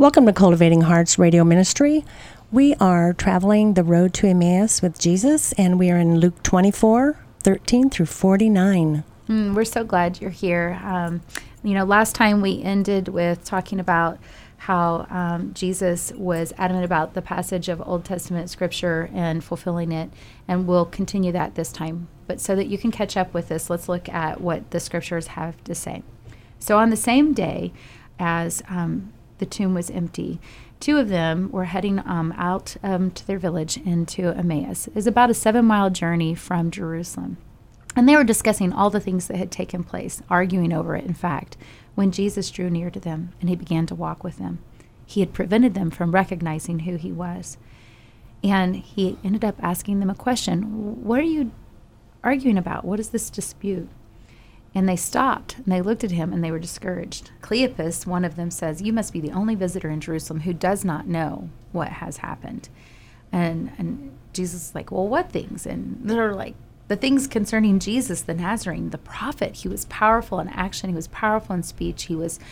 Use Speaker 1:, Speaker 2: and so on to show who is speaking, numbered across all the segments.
Speaker 1: Welcome to Cultivating Hearts Radio Ministry. We are traveling the road to Emmaus with Jesus, and we are in Luke 24:13 through 49.
Speaker 2: We're so glad you're here. Last time we ended with talking about how Jesus was adamant about the passage of Old Testament scripture and fulfilling it, and we'll continue that this time. But so that you can catch up with us, let's look at what the scriptures have to say. So on the same day as the tomb was empty, two of them were heading out to their village into Emmaus. It was about a 7-mile journey from Jerusalem. And they were discussing all the things that had taken place, arguing over it, in fact, when Jesus drew near to them and he began to walk with them. He had prevented them from recognizing who he was. And he ended up asking them a question. What are you arguing about? What is this dispute? And they stopped, and they looked at him, and they were discouraged. Cleopas, one of them, says, "You must be the only visitor in Jerusalem who does not know what has happened." And Jesus is like, "Well, what things?" And they're like, "The things concerning Jesus, the Nazarene, the prophet. He was powerful in action. He was powerful in speech. He was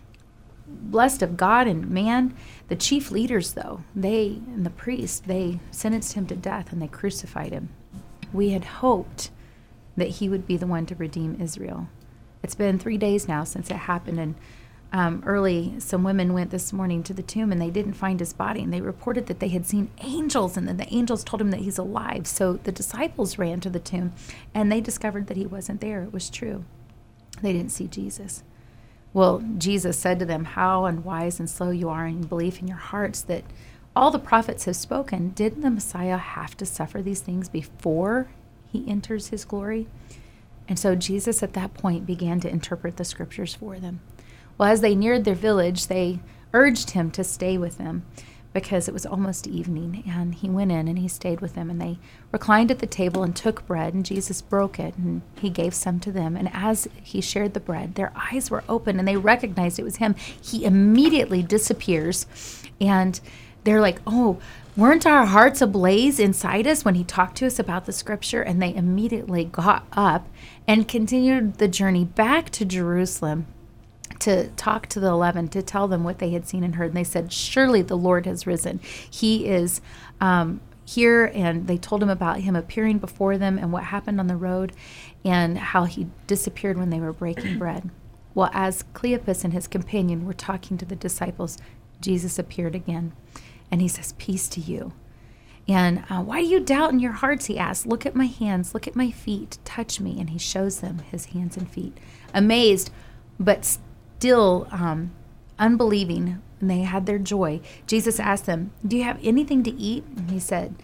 Speaker 2: blessed of God and man." The chief leaders, though, they and the priests, they sentenced him to death, and they crucified him. We had hoped that he would be the one to redeem Israel. It's been 3 days now since it happened, and early, some women went this morning to the tomb, and they didn't find his body, and they reported that they had seen angels, and then the angels told him that he's alive. So the disciples ran to the tomb, and they discovered that he wasn't there. It was true. They didn't see Jesus. Well, Jesus said to them, "How unwise and slow you are in belief in your hearts, that all the prophets have spoken. Didn't the Messiah have to suffer these things before he enters his glory?" And so Jesus at that point began to interpret the scriptures for them. Well, as they neared their village, they urged him to stay with them because it was almost evening. And he went in and he stayed with them. And they reclined at the table and took bread. And Jesus broke it and he gave some to them. And as he shared the bread, their eyes were open and they recognized it was him. He immediately disappears. And they're like, "Oh, weren't our hearts ablaze inside us when he talked to us about the scripture?" And they immediately got up and continued the journey back to Jerusalem to talk to the 11, to tell them what they had seen and heard. And they said, "Surely the Lord has risen. He is here." And they told him about him appearing before them and what happened on the road and how he disappeared when they were breaking bread. Well, as Cleopas and his companion were talking to the disciples, Jesus appeared again. And he says, "Peace to you." And "Why do you doubt in your hearts?" he asked. "Look at my hands, look at my feet, touch me." And he shows them his hands and feet. Amazed, but still unbelieving, and they had their joy, Jesus asked them, "Do you have anything to eat?" And he said,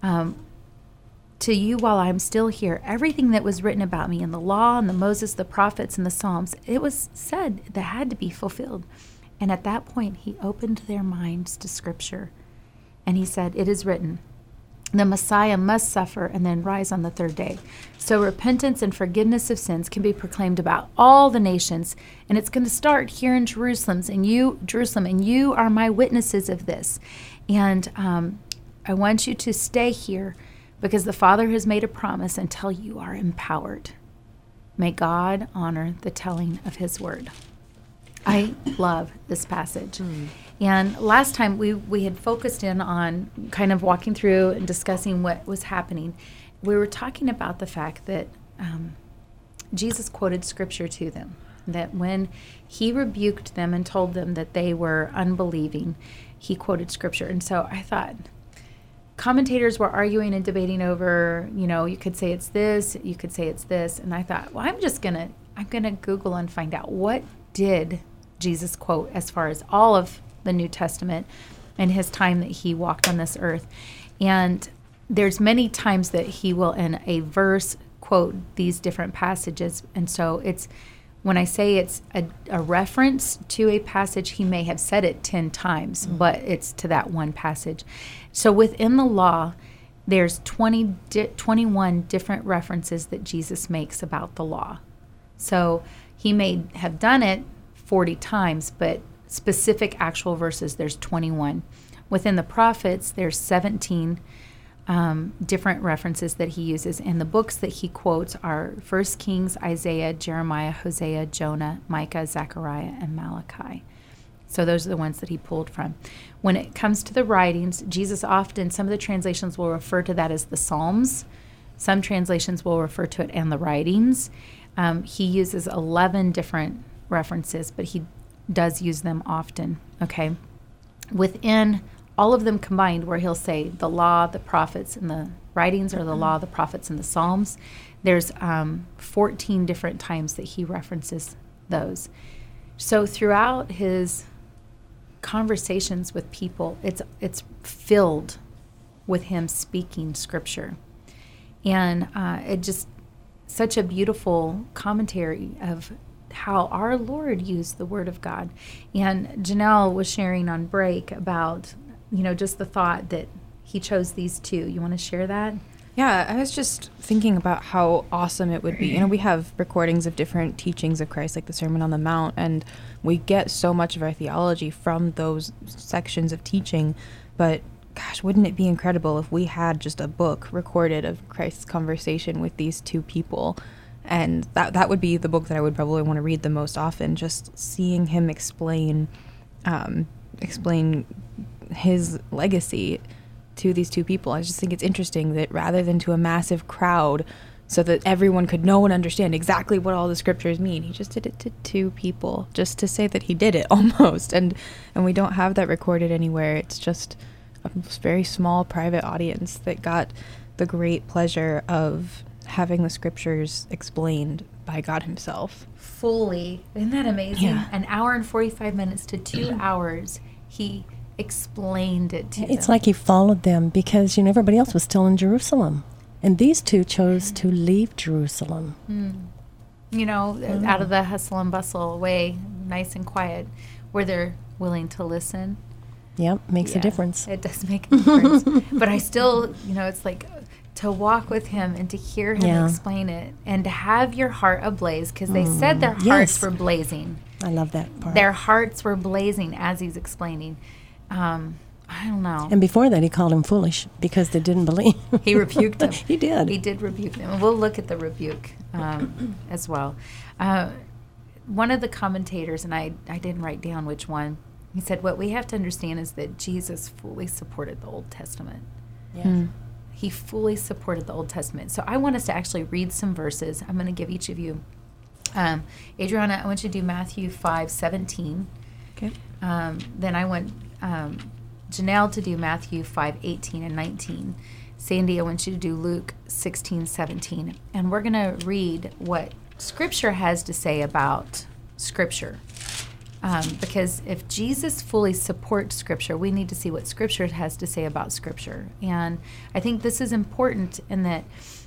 Speaker 2: "To you, while I'm still here, everything that was written about me in the law and the Moses, the prophets, and the Psalms, it was said that had to be fulfilled." And at that point, he opened their minds to Scripture. And he said, "It is written, the Messiah must suffer and then rise on the third day. So repentance and forgiveness of sins can be proclaimed about all the nations. And it's going to start here in Jerusalem, and you are my witnesses of this. And I want you to stay here because the Father has made a promise until you are empowered. May God honor the telling of his word." I love this passage. And last time we had focused in on kind of walking through and discussing what was happening. We were talking about the fact that Jesus quoted scripture to them, that when he rebuked them and told them that they were unbelieving, he quoted scripture. And so I thought, commentators were arguing and debating over, you could say it's this, you could say it's this. And I thought, well, I'm going to Google and find out, what did Jesus quote as far as all of the New Testament and his time that he walked on this earth. And there's many times that he will in a verse quote these different passages. And so it's, when I say it's a reference to a passage, he may have said it 10 times, but it's to that one passage. So within the law, there's 21 different references that Jesus makes about the law. So he may have done it 40 times, but specific actual verses, there's 21. Within the prophets, there's 17 different references that he uses. And the books that he quotes are 1 Kings, Isaiah, Jeremiah, Hosea, Jonah, Micah, Zechariah, and Malachi. So those are the ones that he pulled from. When it comes to the writings, Jesus often, some of the translations will refer to that as the Psalms. Some translations will refer to it and the writings. He uses 11 different references, but he does use them often, okay? Within all of them combined, where he'll say the law, the prophets, and the writings, or the law, the prophets, and the Psalms, there's 14 different times that he references those. So throughout his conversations with people, it's filled with him speaking scripture. And it just, such a beautiful commentary of how our Lord used the Word of God. And Janelle was sharing on break about, just the thought that he chose these two. You want to share that?
Speaker 3: Yeah, I was just thinking about how awesome it would be. We have recordings of different teachings of Christ, like the Sermon on the Mount, and we get so much of our theology from those sections of teaching. But gosh, wouldn't it be incredible if we had just a book recorded of Christ's conversation with these two people? And that would be the book that I would probably want to read the most often, just seeing him explain his legacy to these two people. I just think it's interesting that rather than to a massive crowd so that everyone could know and understand exactly what all the scriptures mean, he just did it to two people, just to say that he did it almost. And we don't have that recorded anywhere. It's just a very small private audience that got the great pleasure of having the scriptures explained by God himself.
Speaker 2: Fully. Isn't that amazing?
Speaker 3: Yeah.
Speaker 2: An hour and 45 minutes to 2 hours, he explained it to them.
Speaker 1: It's like he followed them because, everybody else was still in Jerusalem. And these two chose to leave Jerusalem.
Speaker 2: Out of the hustle and bustle, away, nice and quiet, where they're willing to listen.
Speaker 1: Yep, makes a difference.
Speaker 2: It does make a difference. But I still, it's like to walk with him and to hear him explain it and to have your heart ablaze, because they said their hearts were blazing.
Speaker 1: I love that part.
Speaker 2: Their hearts were blazing as he's explaining. I don't know.
Speaker 1: And before that, he called him foolish because they didn't believe.
Speaker 2: He rebuked them.
Speaker 1: He did.
Speaker 2: He did rebuke them. And we'll look at the rebuke as well. One of the commentators, and I didn't write down which one, he said, what we have to understand is that Jesus fully supported the Old Testament.
Speaker 1: Yeah.
Speaker 2: He fully supported the Old Testament. So I want us to actually read some verses. I'm going to give each of you. Adriana, I want you to do Matthew 5:17.
Speaker 3: Okay.
Speaker 2: Then I want Janelle to do Matthew 5:18 and 19. Sandy, I want you to do Luke 16:17. And we're going to read what Scripture has to say about Scripture. Because if Jesus fully supports Scripture, we need to see what Scripture has to say about Scripture. And I think this is important in that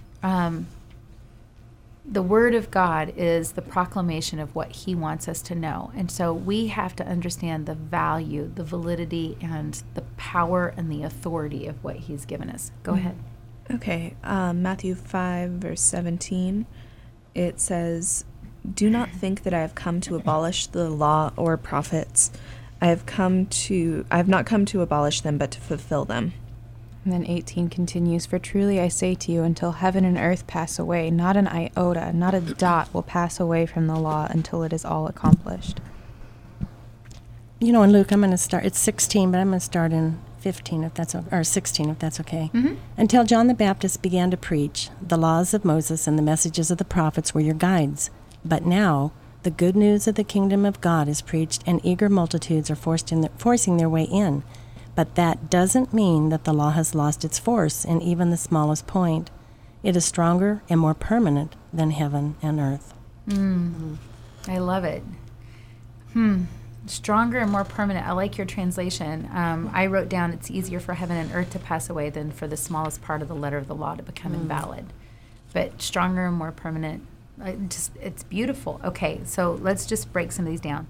Speaker 2: the Word of God is the proclamation of what He wants us to know. And so we have to understand the value, the validity, and the power and the authority of what He's given us. Go ahead.
Speaker 4: Okay, Matthew 5, verse 17, it says, "Do not think that I have come to abolish the law or prophets. I have not come to abolish them, but to fulfill them."
Speaker 3: And then 18 continues, "For truly I say to you, until heaven and earth pass away, not an iota, not a dot will pass away from the law until it is all accomplished."
Speaker 1: In Luke, I'm going to start, it's 16, but I'm going to start in 15, or 16, if that's okay.
Speaker 2: Mm-hmm.
Speaker 1: "Until John the Baptist began to preach, the laws of Moses and the messages of the prophets were your guides. But now, the good news of the kingdom of God is preached, and eager multitudes are forcing their way in. But that doesn't mean that the law has lost its force in even the smallest point. It is stronger and more permanent than heaven and earth."
Speaker 2: I love it. Stronger and more permanent. I like your translation. I wrote down, it's easier for heaven and earth to pass away than for the smallest part of the letter of the law to become invalid. But stronger and more permanent. It's beautiful. Okay, so let's just break some of these down.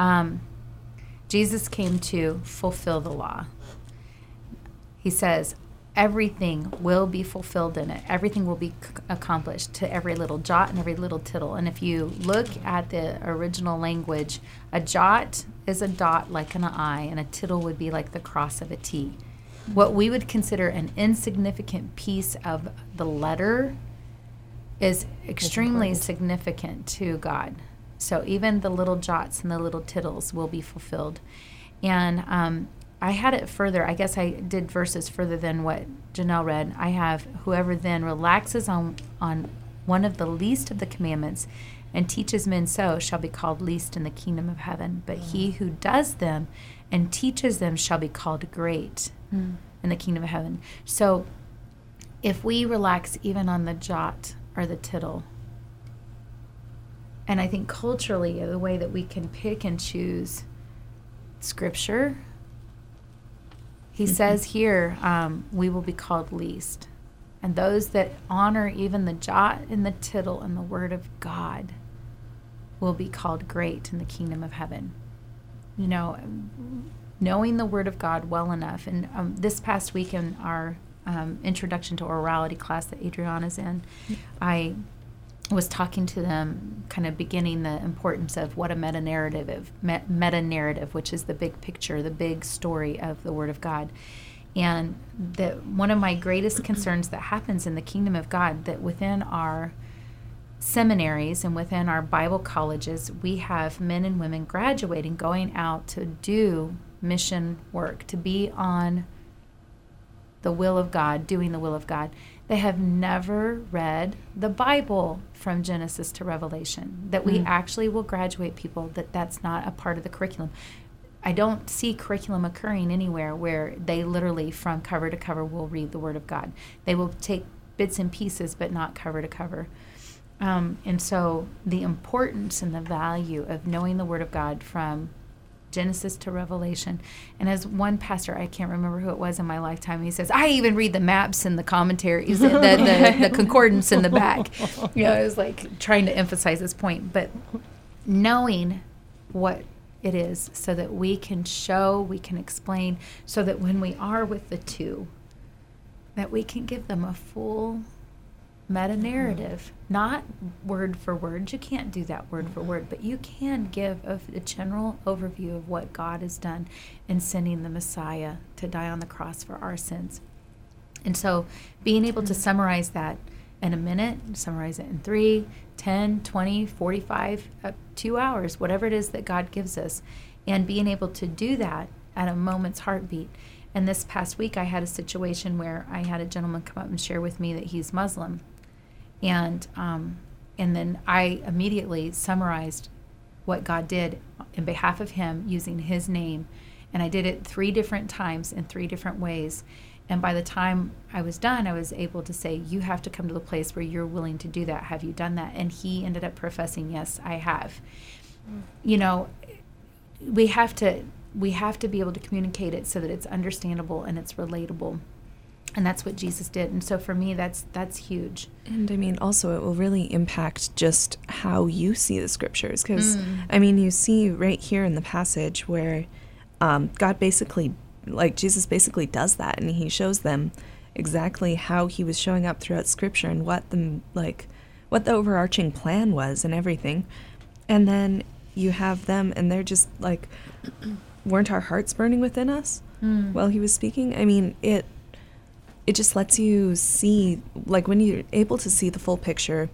Speaker 2: Jesus came to fulfill the law. He says everything will be fulfilled in it. Everything will be accomplished to every little jot and every little tittle. And if you look at the original language, a jot is a dot like an I, and a tittle would be like the cross of a T. What we would consider an insignificant piece of the letter is extremely significant to God. So even the little jots and the little tittles will be fulfilled. And I had it further. I guess I did verses further than what Janelle read. I have, whoever then relaxes on one of the least of the commandments and teaches men so shall be called least in the kingdom of heaven. But he who does them and teaches them shall be called great in the kingdom of heaven. So if we relax even on the jot or the tittle, and I think culturally the way that we can pick and choose Scripture, he says here, we will be called least. And those that honor even the jot and the tittle and the word of God will be called great in the kingdom of heaven. You know, knowing the word of God well enough. And this past week in our introduction to orality class that Adriana's in, I was talking to them, kind of beginning the importance of what a meta-narrative, which is the big picture, the big story of the Word of God. And that one of my greatest concerns that happens in the kingdom of God, that within our seminaries and within our Bible colleges, we have men and women graduating, going out to do mission work, to be on the will of God, doing the will of God. They have never read the Bible from Genesis to Revelation, that we actually will graduate people that's not a part of the curriculum. I don't see curriculum occurring anywhere where they literally from cover to cover will read the Word of God. They will take bits and pieces, but not cover to cover. And so the importance and the value of knowing the Word of God from Genesis to Revelation. And as one pastor, I can't remember who it was in my lifetime, he says, I even read the maps and the commentaries, the concordance in the back. You know, I was like trying to emphasize this point, but knowing what it is so that we can show, we can explain, so that when we are with the two, that we can give them a full meta-narrative, not word for word. You can't do that word for word, but you can give a general overview of what God has done in sending the Messiah to die on the cross for our sins. And so being able to summarize that in a minute, summarize it in 3, 10, 20, 45, 2 hours, whatever it is that God gives us, and being able to do that at a moment's heartbeat. And this past week I had a situation where I had a gentleman come up and share with me that he's Muslim. And then I immediately summarized what God did in behalf of him using his name. And I did it 3 different times in 3 different ways. And by the time I was done, I was able to say, you have to come to the place where you're willing to do that. Have you done that? And he ended up professing, yes, I have. You know, we have to be able to communicate it so that it's understandable and it's relatable. And that's what Jesus did. And so for me, that's huge.
Speaker 4: And I mean, also it will really impact just how you see the scriptures. Because, I mean, you see right here in the passage where God basically, like Jesus basically does that. And he shows them exactly how he was showing up throughout scripture and what the overarching plan was and everything. And then you have them and they're just like, weren't our hearts burning within us while he was speaking? I mean, it just lets you see, like when you're able to see the full picture,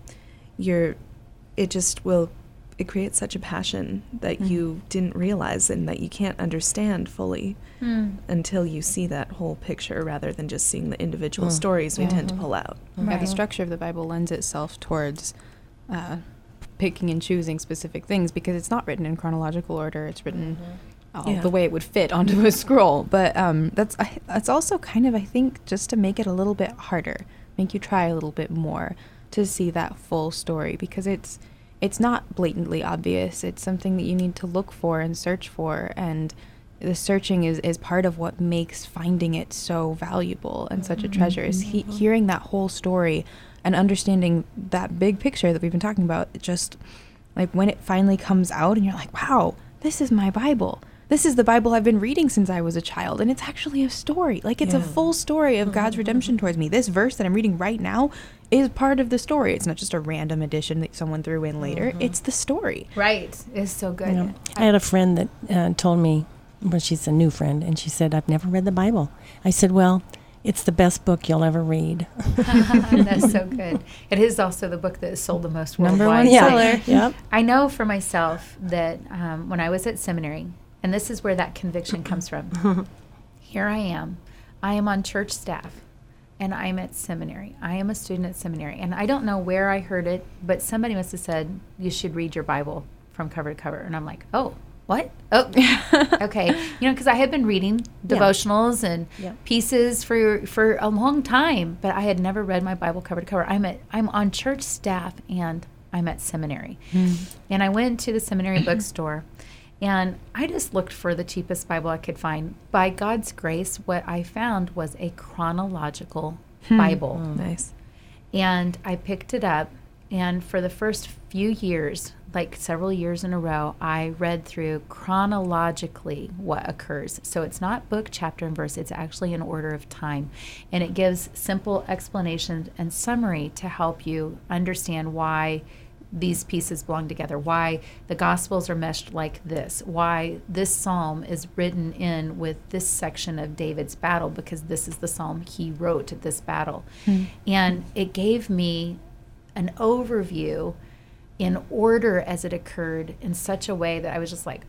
Speaker 4: it creates such a passion that you didn't realize and that you can't understand fully until you see that whole picture rather than just seeing the individual stories we tend to pull out.
Speaker 3: Right.
Speaker 2: Right.
Speaker 3: The structure of the Bible lends itself towards picking and choosing specific things because it's not written in chronological order. It's written the way it would fit onto a scroll. But that's also kind of, I think, just to make it a little bit harder, make you try a little bit more to see that full story, because it's not blatantly obvious. It's something that you need to look for and search for, and the searching is part of what makes finding it so valuable and such a treasure, is hearing that whole story and understanding that big picture that we've been talking about. Just like when it finally comes out and you're like, wow, this is my Bible. This is the Bible I've been reading since I was a child, and it's actually a story. Like, it's a full story of God's redemption towards me. This verse that I'm reading right now is part of the story. It's not just a random addition that someone threw in later. It's the story.
Speaker 2: Right. It's so good.
Speaker 1: Yeah. I had a friend that told me, well, she's a new friend, and she said, I've never read the Bible. I said, well, It's the best book you'll ever read.
Speaker 2: That's so good. It is also the book that has sold the most
Speaker 3: Number
Speaker 2: worldwide.
Speaker 3: one seller.
Speaker 1: Yep.
Speaker 2: I know for myself that when I was at seminary, and this is where that conviction comes from. Here I am on church staff, and I'm at seminary. I am a student at seminary, and I don't know where I heard it, but somebody must have said, you should read your Bible from cover to cover. And I'm like, oh, what? Oh, okay. Because I had been reading devotionals and pieces for a long time, but I had never read my Bible cover to cover. I'm on church staff, and I'm at seminary. And I went to the seminary bookstore, and I just looked for the cheapest Bible I could find. By God's grace, what I found was a chronological Bible.
Speaker 4: Nice.
Speaker 2: And I picked it up, and for the first few years, like several years in a row, I read through chronologically what occurs. So it's not book, chapter, and verse. It's actually in order of time. And it gives simple explanations and summary to help you understand why these pieces belong together, why the Gospels are meshed like this, why this psalm is written in with this section of David's battle, because this is the psalm he wrote at this battle. And it gave me an overview in order as it occurred in such a way that I was just like,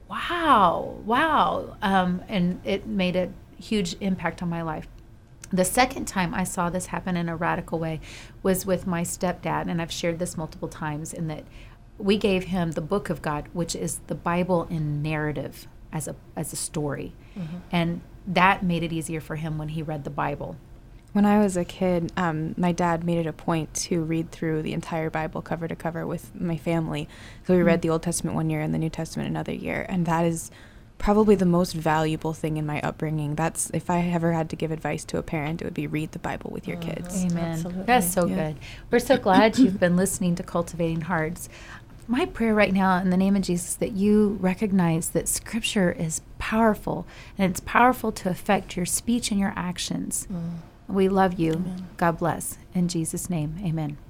Speaker 2: wow. And it made a huge impact on my life. The second time I saw this happen in a radical way was with my stepdad, and I've shared this multiple times, in that we gave him the Book of God, which is the Bible in narrative as a story. And that made it easier for him when he read the Bible.
Speaker 3: When I was a kid, my dad made it a point to read through the entire Bible cover to cover with my family. So we read the Old Testament one year and the New Testament another year. And that is probably the most valuable thing in my upbringing. That's, if I ever had to give advice to a parent, it would be read the Bible with your kids.
Speaker 2: Amen.
Speaker 1: Absolutely.
Speaker 2: That's so good. We're so glad you've been listening to Cultivating Hearts. My prayer right now in the name of Jesus, that you recognize that Scripture is powerful, and it's powerful to affect your speech and your actions. We love you.
Speaker 1: Amen.
Speaker 2: God bless. In Jesus' name, amen.